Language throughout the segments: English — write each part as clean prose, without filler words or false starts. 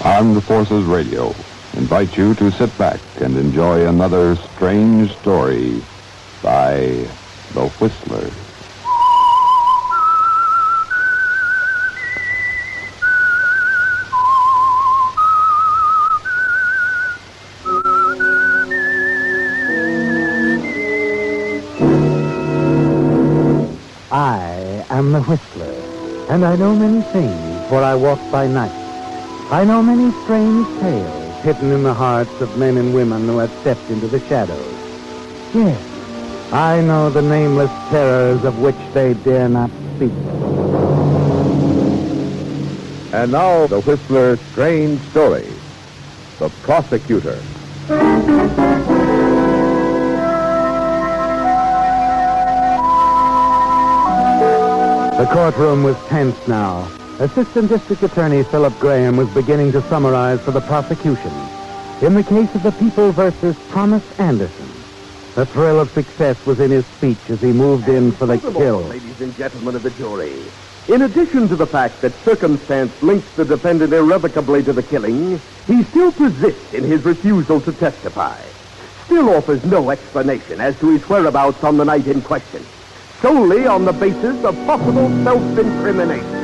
Armed Forces Radio invite you to sit back and enjoy another strange story by The Whistler. I am the Whistler, and I know many things, for I walk by night. I know many strange tales hidden in the hearts of men and women who have stepped into the shadows. Yes, I know the nameless terrors of which they dare not speak. And now, the Whistler's strange story, The Prosecutor. The courtroom was tense now. Assistant District Attorney Philip Graham was beginning to summarize for the prosecution. In the case of the People versus Thomas Anderson, the thrill of success was in his speech as he moved in for the kill. Ladies and gentlemen of the jury, in addition to the fact that circumstance links the defendant irrevocably to the killing, he still persists in his refusal to testify. Still offers no explanation as to his whereabouts on the night in question, solely on the basis of possible self-incrimination.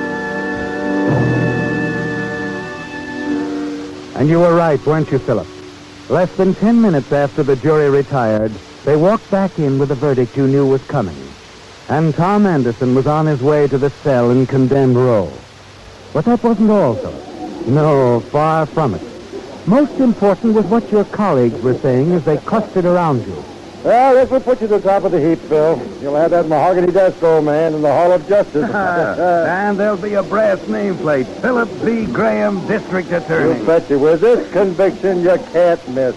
And you were right, weren't you, Philip? Less than 10 minutes after the jury retired, they walked back in with a verdict you knew was coming. And Tom Anderson was on his way to the cell in condemned row. But that wasn't all, Philip. No, far from it. Most important was what your colleagues were saying as they clustered around you. Well, this will put you to the top of the heap, Phil. You'll have that mahogany desk, old man, in the Hall of Justice. And there'll be a brass nameplate, Philip B. Graham, District Attorney. You bet you. With this conviction, you can't miss.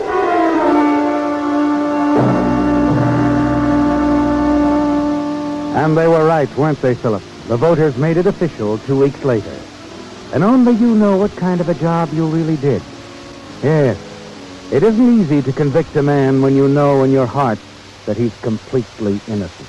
And they were right, weren't they, Philip? The voters made it official 2 weeks later. And only you know what kind of a job you really did. Yes, it isn't easy to convict a man when you know in your heart that he's completely innocent.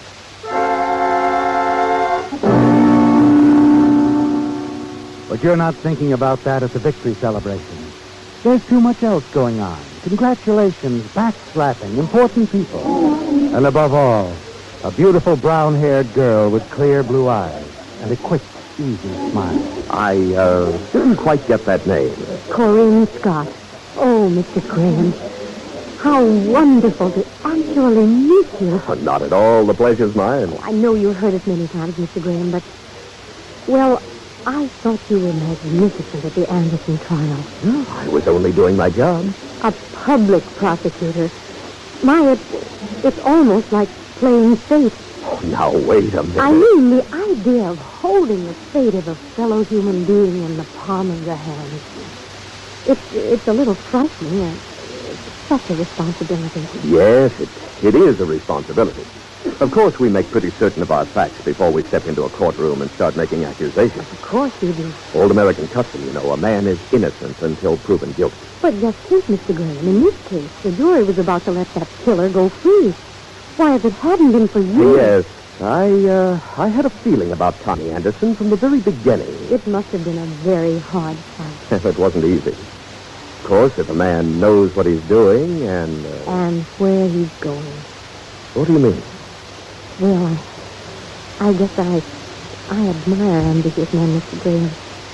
But you're not thinking about that at the victory celebration. There's too much else going on. Congratulations, backslapping, important people. And above all, a beautiful brown-haired girl with clear blue eyes and a quick, easy smile. I didn't quite get that name. Corinne Scott. Oh, Mr. Graham, how wonderful to actually meet you. Oh, not at all. The pleasure's mine. I know you've heard it many times, Mr. Graham, but, well, I thought you were magnificent at the Anderson trial. No, I was only doing my job. A public prosecutor. It's almost like playing fate. Oh, now, wait a minute. I mean, the idea of holding the fate of a fellow human being in the palm of your hand. It's a little frightening. It's such a responsibility. Yes, it is a responsibility. Of course, we make pretty certain of our facts before we step into a courtroom and start making accusations. Of course you do. Old American custom, you know, a man is innocent until proven guilty. But just think, Mr. Graham, in this case, the jury was about to let that killer go free. Why, if it hadn't been for you... Yes, I had a feeling about Tommy Anderson from the very beginning. It must have been a very hard fight. It wasn't easy. Of course, if a man knows what he's doing and... And where he's going. What do you mean? Well, I guess I admire ambitious men, Mr. Graham.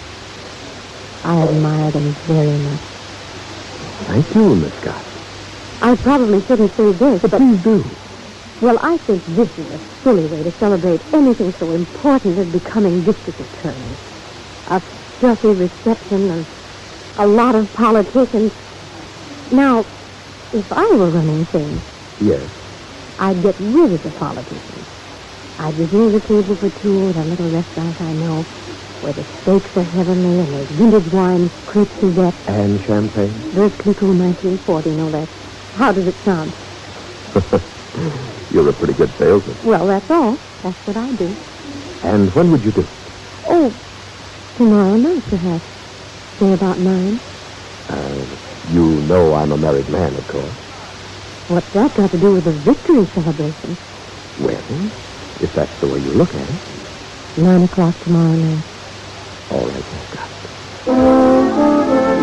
I admire them very much. Thank you, Miss Scott. I probably shouldn't say this, but... Please do. Well, I think this is a silly way to celebrate anything so important as becoming district attorney. A stuffy reception and a lot of politicians. Now, if I were running things... Yes. I'd get rid of the politicians. I'd reserve a table for two at a little restaurant I know, where the steaks are heavenly and there's vintage wine, crepe Suzette. And champagne? Those Clicquot 1940, no less. How does it sound? You're a pretty good salesman. Well, that's all. That's what I do. And when would you do it? Oh, tomorrow night, perhaps. Say about 9. You know I'm a married man, of course. What's that got to do with the victory celebration? Well, if that's the way you look at it. 9 o'clock tomorrow night. All right, Miss Scott.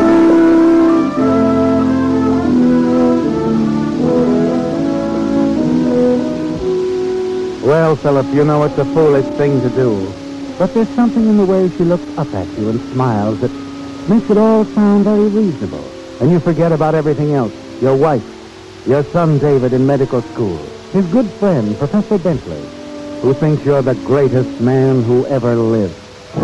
know, Philip, you know it's a foolish thing to do. But there's something in the way she looks up at you and smiles that makes it all sound very reasonable. And you forget about everything else. Your wife, your son David in medical school, his good friend, Professor Bentley, who thinks you're the greatest man who ever lived.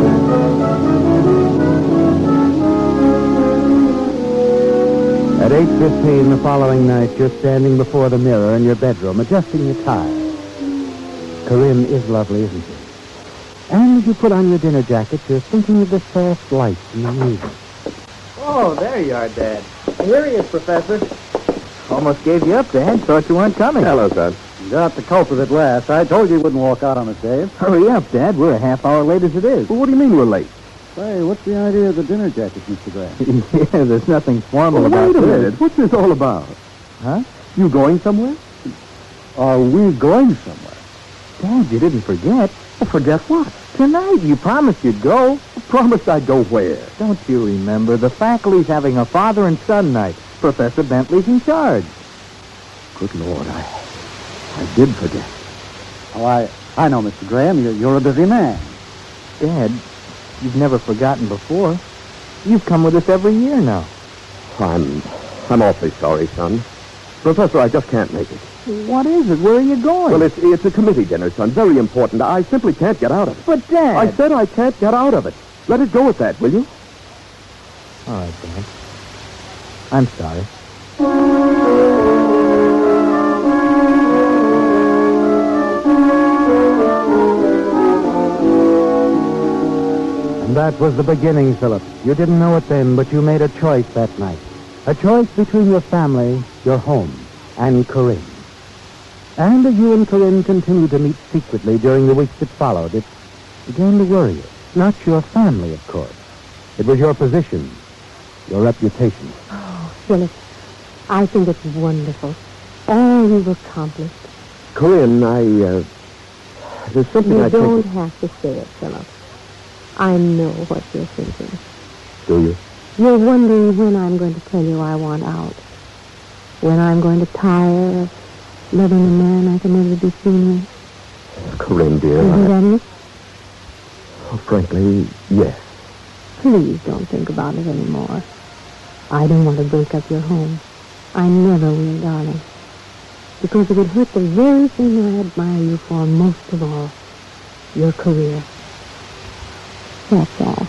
At 8:15 the following night, you're standing before the mirror in your bedroom, adjusting your tie. Corinne is lovely, isn't she? And as you put on your dinner jacket, you're thinking of the soft light in the music. Oh, there you are, Dad. Here he is, Professor. Almost gave you up, Dad. Thought you weren't coming. Hello, son. Got the culprit at last. I told you wouldn't walk out on us, Dave. Hurry up, Dad. We're a half hour late as it is. Well, what do you mean we're late? Say, what's the idea of the dinner jacket, Mr. Graham? Yeah, there's nothing formal about Wait a this. minute. What's this all about? Huh? You going somewhere? Are we going somewhere? Dad, you didn't forget. Forget what? Tonight, you promised you'd go. Promised I'd go where? Don't you remember? The faculty's having a father and son night. Professor Bentley's in charge. Good Lord, I did forget. Oh, I know, Mr. Graham. You're a busy man. Dad, you've never forgotten before. You've come with us every year now. I'm awfully sorry, son. Professor, I just can't make it. What is it? Where are you going? Well, it's a committee dinner, son. Very important. I simply can't get out of it. But, Dad... I said I can't get out of it. Let it go at that, will you? All right, Dad. I'm sorry. And that was the beginning, Philip. You didn't know it then, but you made a choice that night. A choice between your family, your home, and Corinne. And as you and Corinne continued to meet secretly during the weeks that followed, it began to worry you. Not your family, of course. It was your position, your reputation. Oh, Philip, I think it's wonderful. All you've accomplished. Corinne, there's something You I don't think... have to say it, Philip. I know what you're thinking. Do you? You're wondering when I'm going to tell you I want out. When I'm going to tire of loving a man I can never be seen with. Corinne, dear, Isn't that it? frankly, yes. Please don't think about it anymore. I don't want to break up your home. I never will, darling. Because it would hurt the very thing I admire you for most of all. Your career. That's all.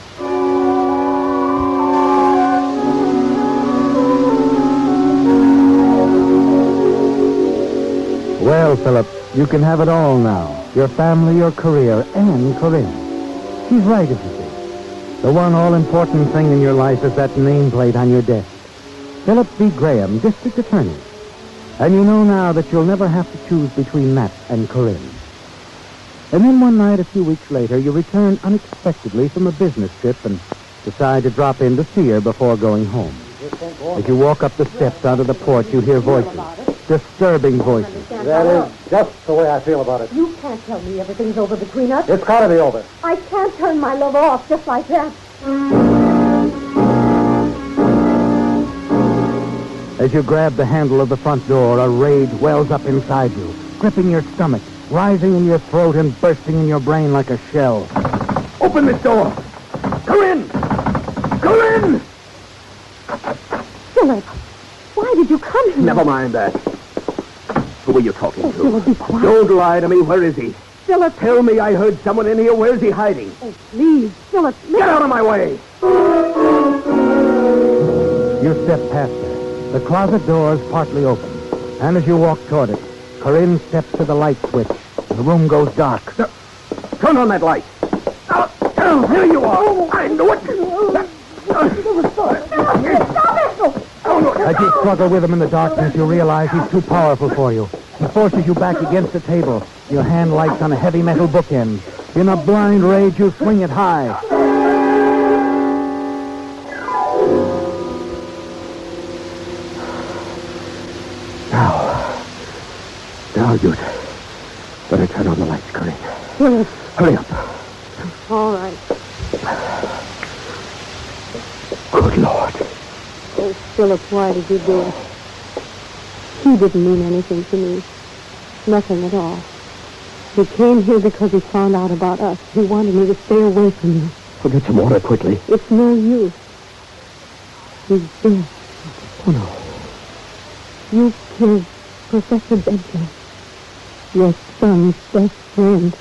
Well, Philip, you can have it all now. Your family, your career, and Corinne. She's right, isn't she? The one all-important thing in your life is that nameplate on your desk. Philip B. Graham, District Attorney. And you know now that you'll never have to choose between that and Corinne. And then one night, a few weeks later, you return unexpectedly from a business trip and decide to drop in to see her before going home. As you walk up the steps onto the porch, you hear voices. Disturbing voices. That is just the way I feel about it. You can't tell me everything's over between us. It's got to be over. I can't turn my love off just like that. As you grab the handle of the front door, a rage wells up inside you, gripping your stomach, rising in your throat and bursting in your brain like a shell. Open this door! Corinne! Corinne! Philip, why did you come here? Never mind that. Who are you talking Oh, to? Philip, be quiet. Don't lie to me. Where is he? Philip. Tell me I heard someone in here. Where's he hiding? Oh, please, Philip. Get out of my way! You step past her. The closet door is partly open. And as you walk toward it, Corinne steps to the light switch. The room goes dark. Turn on that light. Oh, here you are. I knew it. As you struggle with him in the darkness, you realize he's too powerful for you. He forces you back against the table. Your hand lights on a heavy metal bookend. In a blind rage, you swing it high. Now you'd better turn on the lights, Corinne. Philip. Hurry up. All right. Good Lord. Oh, Philip, why did you do it? He didn't mean anything to me. Nothing at all. He came here because he found out about us. He wanted me to stay away from you. Oh, get some water quickly. It's no use. He's dead. Oh, no. You killed Professor Bentley, your son's best friend.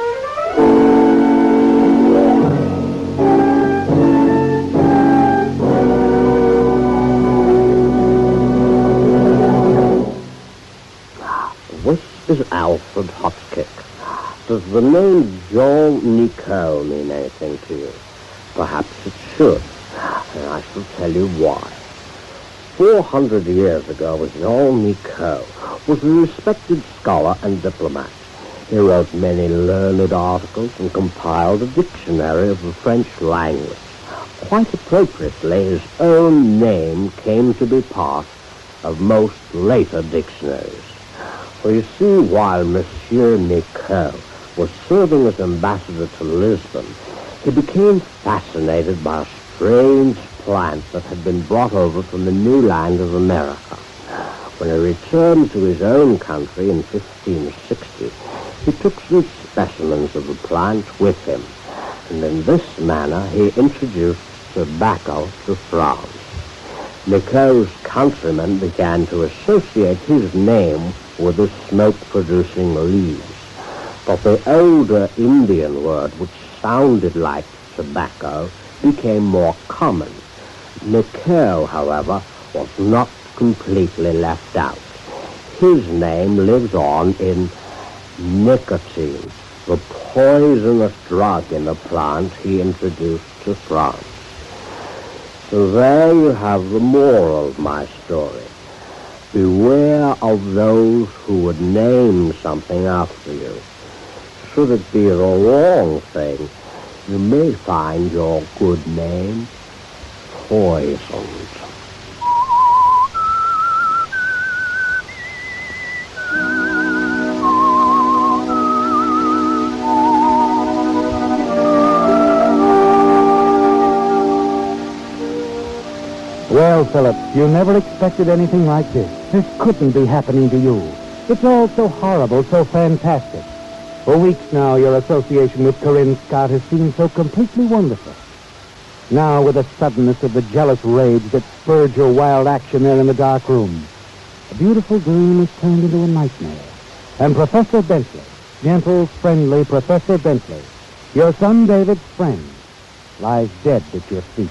This is Alfred Hotchkiss. Does the name Jean Nicot mean anything to you? Perhaps it should, and I shall tell you why. 400 years ago, Jean Nicot was a respected scholar and diplomat. He wrote many learned articles and compiled a dictionary of the French language. Quite appropriately, his own name came to be part of most later dictionaries. For you see, while Monsieur Nicot was serving as ambassador to Lisbon, he became fascinated by a strange plant that had been brought over from the new land of America. When he returned to his own country in 1560, he took some specimens of the plant with him, and in this manner he introduced tobacco to France. Nicot's countrymen began to associate his name with the smoke-producing leaves. But the older Indian word, which sounded like tobacco, became more common. Nicot, however, was not completely left out. His name lives on in nicotine, the poisonous drug in the plant he introduced to France. So there you have the moral of my story. Beware of those who would name something after you. Should it be the wrong thing, you may find your good name poisoned. Well, Philip, you never expected anything like this. This couldn't be happening to you. It's all so horrible, so fantastic. For weeks now, your association with Corinne Scott has seemed so completely wonderful. Now, with the suddenness of the jealous rage that spurred your wild action there in the dark room, a beautiful dream is turned into a nightmare. And Professor Bentley, gentle, friendly Professor Bentley, your son David's friend, lies dead at your feet.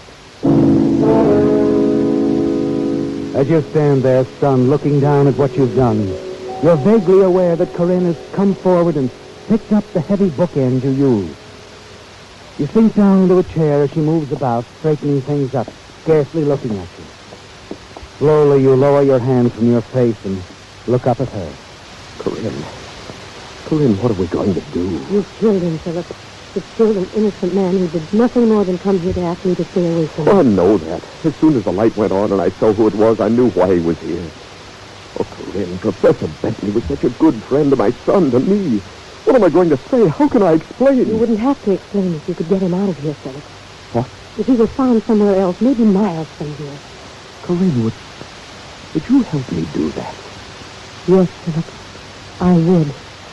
As you stand there, son, looking down at what you've done, you're vaguely aware that Corinne has come forward and picked up the heavy bookend you used. You sink down into a chair as she moves about, straightening things up, scarcely looking at you. Slowly, you lower your hand from your face and look up at her. Corinne, what are we going to do? You killed him, Philip. You killed an innocent man who did nothing more than come here to ask me to stay away from him. Oh, I know that. As soon as the light went on and I saw who it was, I knew why he was here. Oh, Corinne, Professor Bentley was such a good friend to my son, to me. What am I going to say? How can I explain? You wouldn't have to explain if you could get him out of here, Philip. What? If he was found somewhere else, maybe miles from here. Corinne, would you help me do that? Yes, Philip. I would.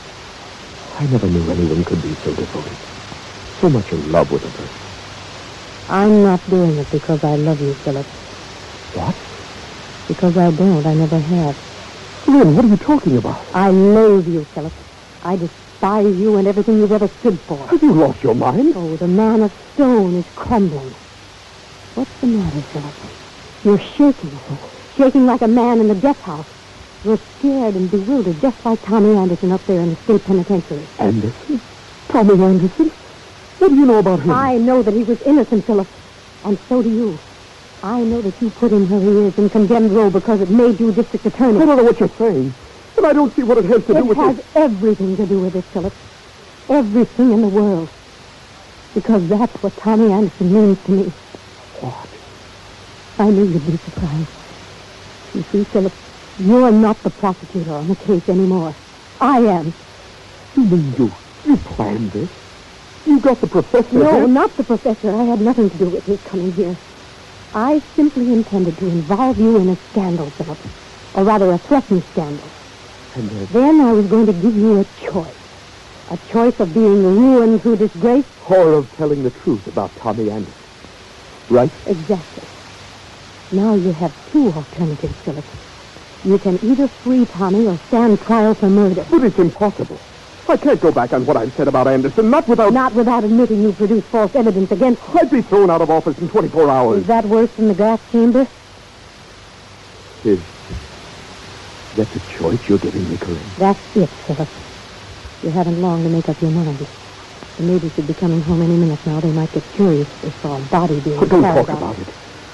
I never knew anyone could be so devoted. So much in love with a person. I'm not doing it because I love you, Philip. What? Because I don't. I never have. Corinne, what are you talking about? I loathe you, Philip. I despise you and everything you've ever stood for. Have you lost your mind? Oh, the man of stone is crumbling. What's the matter, Philip? You're shaking. Shaking like a man in the death house. You're scared and bewildered, just like Tommy Anderson up there in the state penitentiary. Anderson? Tommy Anderson? What do you know about him? I know that he was innocent, Philip. And so do you. I know that you put him where he is in condemned row because it made you district attorney. I don't know what you're saying. But I don't see what it has to do with it. It has everything to do with it, Philip. Everything in the world. Because that's what Tommy Anderson means to me. What? I knew you'd be surprised. You see, Philip, you're not the prosecutor on the case anymore. I am. You mean you planned this? You got the professor No, here? not the professor. I had nothing to do with his coming here. I simply intended to involve you in a scandal, Philip. Or rather, a threatened scandal. And then I was going to give you a choice. A choice of being ruined through disgrace? Or of telling the truth about Tommy Anderson. Right? Exactly. Now you have two alternatives, Philip. You can either free Tommy or stand trial for murder. But it's impossible. I can't go back on what I've said about Anderson, not without... Not without admitting you produced false evidence against him. I'd be thrown out of office in 24 hours. Is that worse than the gas chamber? Is that the choice you're giving me, Corinne? That's it, Philip. You haven't long to make up your mind. The neighbors should be coming home any minute now. They might get curious if they saw a body being But don't carried talk out. about it.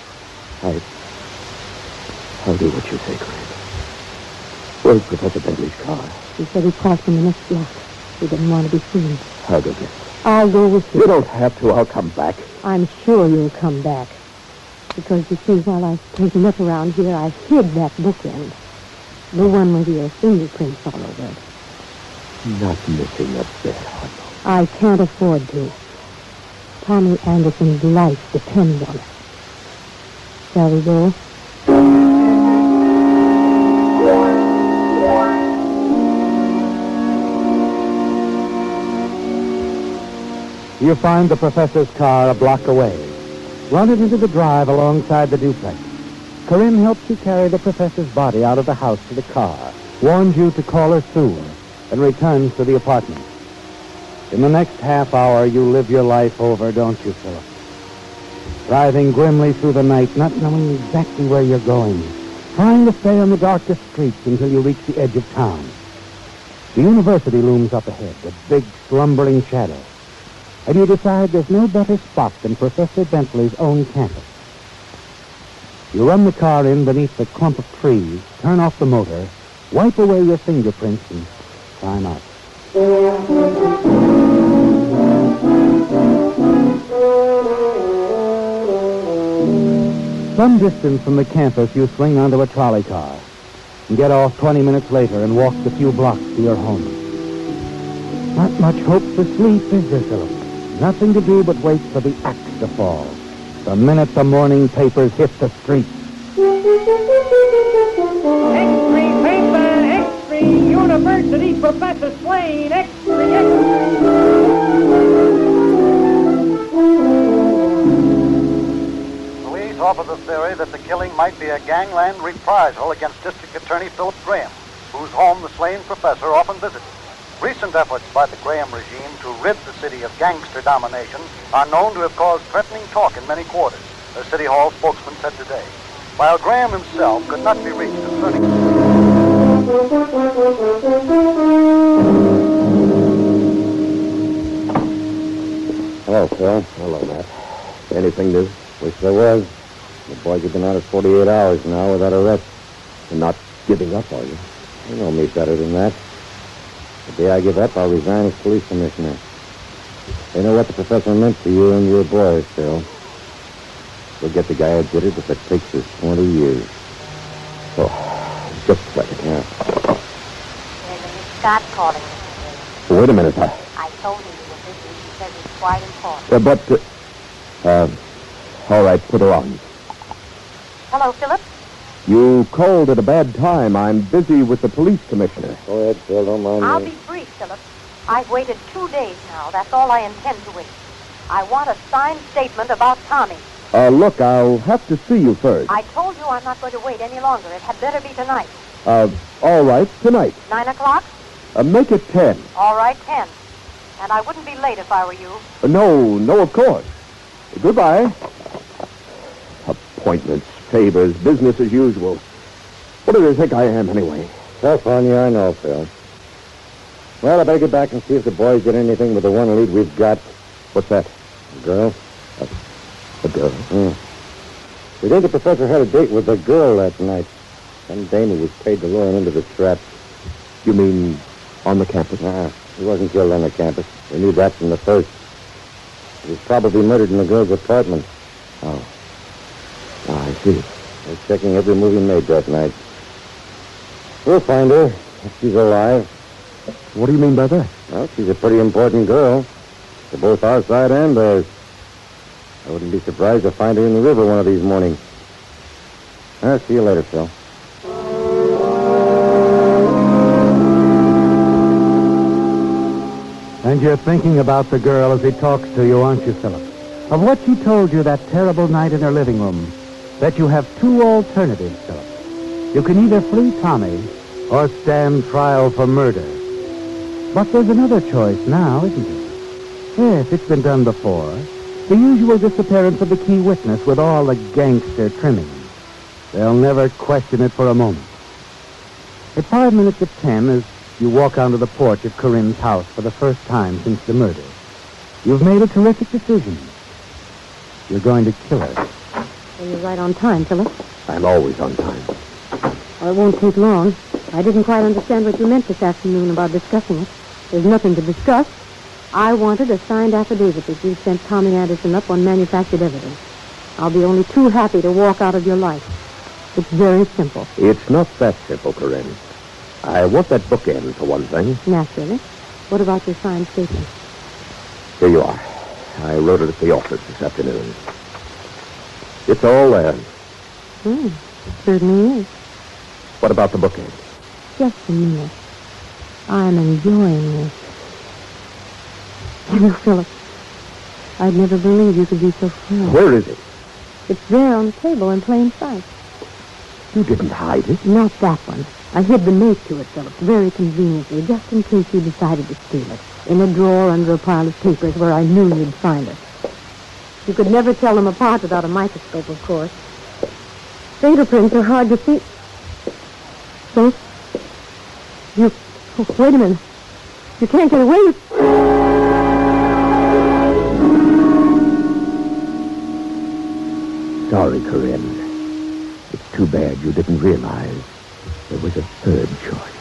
I'll do what you say, Corinne. Where's Professor Bentley's car? He said he parked in the next block. He didn't want to be seen. I'll go get it. I'll go with you. You don't have to. I'll come back. I'm sure you'll come back. Because, you see, while I was taking up around here, I hid that bookend. The one with your fingerprints all over it. Not missing a bit, Harlow. I can't afford to. Tommy Anderson's life depends on it. Shall we go? You find the professor's car a block away. Run it into the drive alongside the duplex. Corinne helps you carry the professor's body out of the house to the car, warns you to call her soon, and returns to the apartment. In the next half hour, you live your life over, don't you, Philip? Driving grimly through the night, not knowing exactly where you're going, trying to stay on the darkest streets until you reach the edge of town. The university looms up ahead, a big, slumbering shadow. And you decide there's no better spot than Professor Bentley's own campus. You run the car in beneath the clump of trees, turn off the motor, wipe away your fingerprints, and climb out. Some distance from the campus, you swing onto a trolley car and get off 20 minutes later and walk the few blocks to your home. Not much hope for sleep, is there, Philip? Nothing to do but wait for the axe to fall. The minute the morning papers hit the streets. X3 paper, X3 University Professor Swain, X3, Police offer the theory that the killing might be a gangland reprisal against District Attorney Philip Graham, whose home the slain professor often visited. Recent efforts by the Graham regime to rid the city of gangster domination are known to have caused threatening talk in many quarters, a City Hall spokesman said today. While Graham himself could not be reached concerning... Hello, Phil. Hello, Matt. Anything new? Wish there was. The boys have been out of 48 hours now without arrest. You're not giving up, are you? You know me better than that. The day I give up, I'll resign as police commissioner. They know what the professor meant to you and your boys, Phil. We'll get the guy who did it if it takes us 20 years. Oh, just a second. Yeah. There's a Miss Scott calling me. Wait a minute. I told her you were busy. She says it's quite important. All right, put her on. Hello, Philip? You called at a bad time. I'm busy with the police commissioner. Go ahead, Phil. Don't mind I'll me. be brief, Philip. I've waited 2 days now. That's all I intend to wait. I want a signed statement about Tommy. Look, I'll have to see you first. I told you I'm not going to wait any longer. It had better be tonight. All right, tonight. 9 o'clock? Make it 10. All right, 10. And I wouldn't be late if I were you. No, of course. Goodbye. Appointments, favors, business as usual. What do they think I am, anyway? Tough on you, I know, Phil. Well, I better get back and see if the boys did anything with the one lead we've got. What's that? The girl? A girl? We think the professor had a date with the girl that night. Some dame who was paid to lure him into the trap. You mean on the campus? He wasn't killed on the campus. We knew that from the first. He was probably murdered in the girl's apartment. Oh, I see. We're checking every move he made that night. We'll find her if she's alive. What do you mean by that? Well, she's a pretty important girl. To both our side and theirs. I wouldn't be surprised to find her in the river one of these mornings. I'll see you later, Phil. And you're thinking about the girl as he talks to you, aren't you, Philip? Of what she told you that terrible night in her living room. That you have two alternatives, Philip. You can either flee Tommy or stand trial for murder. But there's another choice now, isn't there? Yes, it's been done before. The usual disappearance of the key witness with all the gangster trimmings. They'll never question it for a moment. At 5 minutes of 10, as you walk onto the porch of Corinne's house for the first time since the murder, you've made a terrific decision. You're going to kill her. Well, you're right on time, Philip. I'm always on time. Well, it won't take long. I didn't quite understand what you meant this afternoon about discussing it. There's nothing to discuss. I wanted a signed affidavit that you sent Tommy Anderson up on manufactured evidence. I'll be only too happy to walk out of your life. It's very simple. It's not that simple, Corinne. I want that bookend, for one thing. Naturally. What about your signed statement? Here you are. I wrote it at the office this afternoon. It's all there. It certainly is. What about the bookend? Just a minute. I'm enjoying this. You know, Philip, I'd never believe you could be so frank. Where is it? It's there on the table in plain sight. You didn't hide it. Not that one. I hid the mate to it, Philip, very conveniently, just in case you decided to steal it. In a drawer under a pile of papers where I knew you'd find it. You could never tell them apart without a microscope, of course. Fingerprints are hard to see. So? You... Oh, wait a minute. You can't get away with... Sorry, Corinne. It's too bad you didn't realize there was a third choice.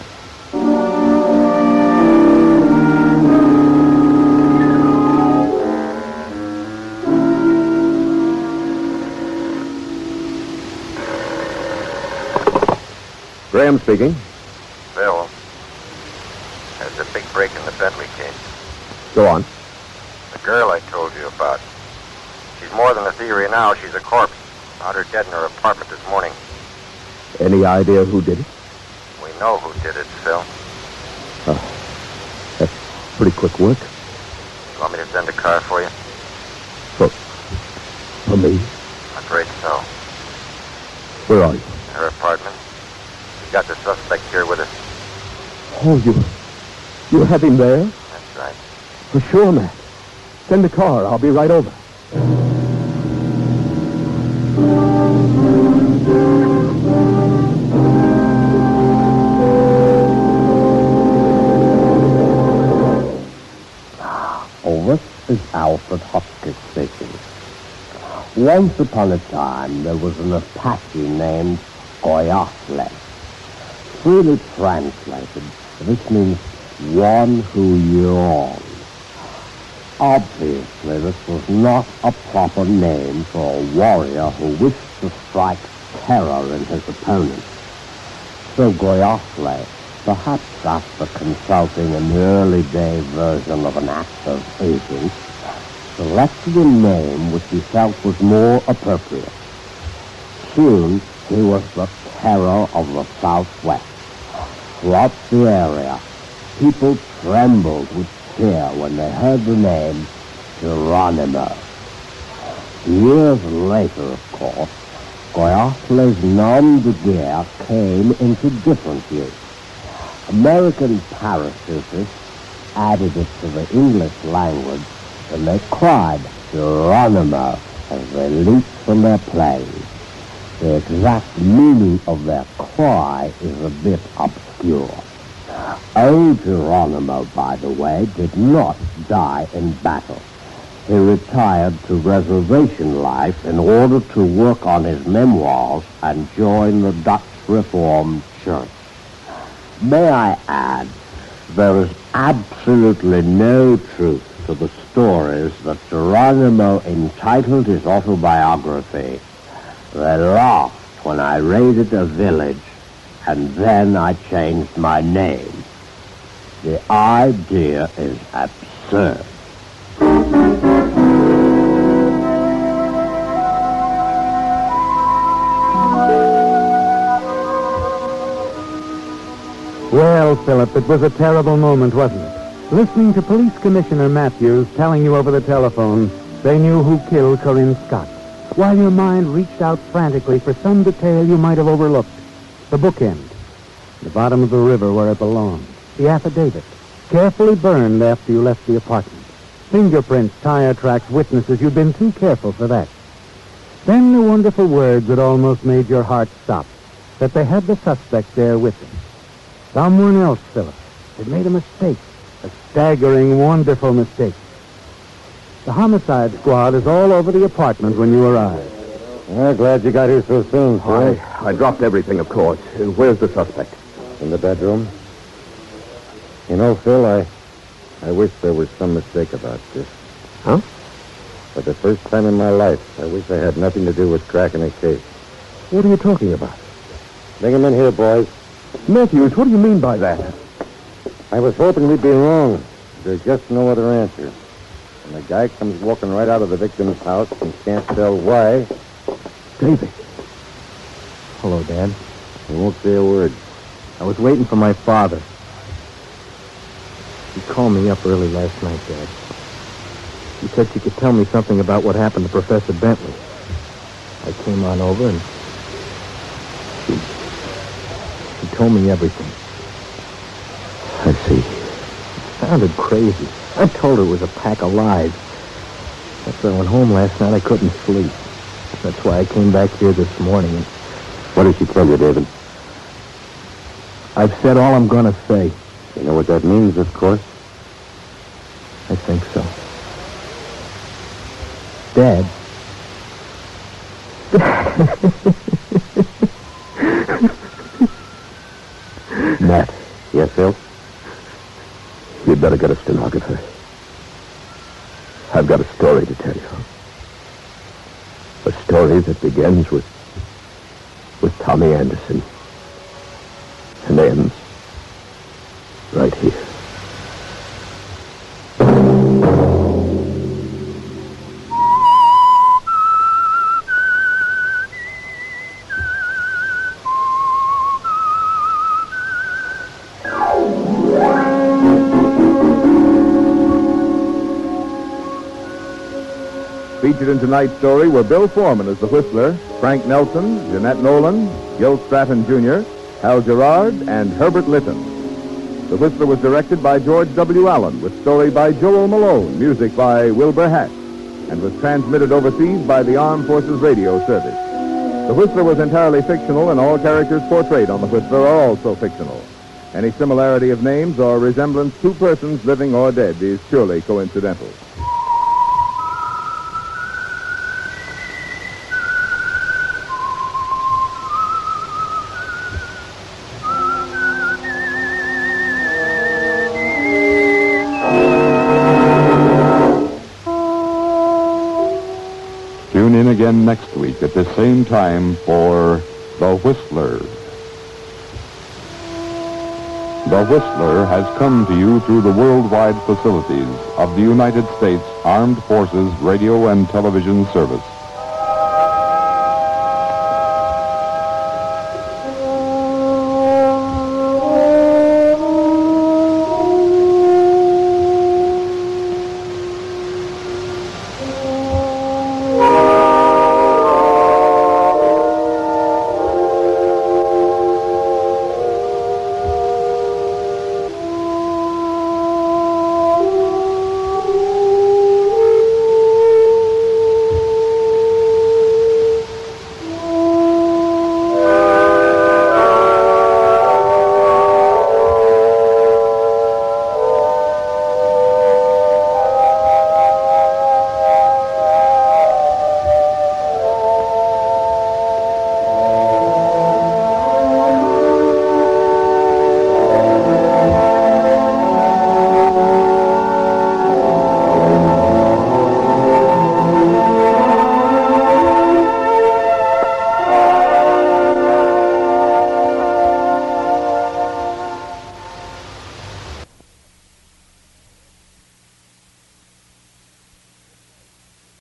Graham speaking. Bill, there's a big break in the Bentley case. Go on. The girl I told you about. She's more than a theory now. She's a corpse. Found her dead in her apartment this morning. Any idea who did it? We know who did it, Phil. That's pretty quick work. You want me to send a car for you? For me? I'm afraid so. Where are you? Her apartment. We got the suspect here with us. Oh, you have him there? That's right. For sure, Matt. Send the car. I'll be right over. This is Alfred Hopkins speaking. Once upon a time, there was an Apache named Goyafle. Freely translated, this means one who yawns. Obviously, this was not a proper name for a warrior who wished to strike terror in his opponent. So Goyafle, perhaps after consulting an early-day version of an actor's agent, selected a name which he felt was more appropriate. Soon, he was the terror of the Southwest. Throughout the area, people trembled with fear when they heard the name Geronimo. Years later, of course, Goyafle's nom de guerre came into different use. American parachutists added it to the English language and they cried Geronimo as they leaped from their planes. The exact meaning of their cry is a bit obscure. Old Geronimo, by the way, did not die in battle. He retired to reservation life in order to work on his memoirs and join the Dutch Reformed Church. May I add, there is absolutely no truth to the stories that Geronimo entitled his autobiography, "They laughed when I raided a village, and then I changed my name." The idea is absurd. Well, Philip, it was a terrible moment, wasn't it? Listening to Police Commissioner Matthews telling you over the telephone they knew who killed Corinne Scott, while your mind reached out frantically for some detail you might have overlooked. The bookend, the bottom of the river where it belonged, the affidavit, carefully burned after you left the apartment. Fingerprints, tire tracks, witnesses, you'd been too careful for that. Then the wonderful words that almost made your heart stop, that they had the suspect there with them. Someone else, Philip, had made a mistake, a staggering, wonderful mistake. The homicide squad is all over the apartment when you arrive. I'm glad you got here so soon, Phil. I dropped everything, of course. Where's the suspect? In the bedroom. You know, Phil, I wish there was some mistake about this. Huh? For the first time in my life, I wish I had nothing to do with cracking a case. What are you talking about? Bring him in here, boys. Matthews, what do you mean by that? I was hoping we'd be wrong. There's just no other answer. And the guy comes walking right out of the victim's house and can't tell why. David. Hello, Dad. He won't say a word. I was waiting for my father. He called me up early last night, Dad. He said she could tell me something about what happened to Professor Bentley. I came on over and she told me everything. I see. It sounded crazy. I told her it was a pack of lies. After I went home last night, I couldn't sleep. That's why I came back here this morning. And What did she tell you, David? I've said all I'm going to say. You know what that means, of course. I think so. Dad. Matt. Yes, Phil? You'd better get a stenographer. I've got a story to tell you. A story that begins with Tommy Anderson and ends right here. Featured in tonight's story were Bill Foreman as the Whistler, Frank Nelson, Jeanette Nolan, Gil Stratton Jr., Hal Gerard, and Herbert Litton. The Whistler was directed by George W. Allen, with story by Joel Malone, music by Wilbur Hatch, and was transmitted overseas by the Armed Forces Radio Service. The Whistler was entirely fictional, and all characters portrayed on The Whistler are also fictional. Any similarity of names or resemblance to persons living or dead is purely coincidental. Tune in again next week at the same time for The Whistler. The Whistler has come to you through the worldwide facilities of the United States Armed Forces Radio and Television Service.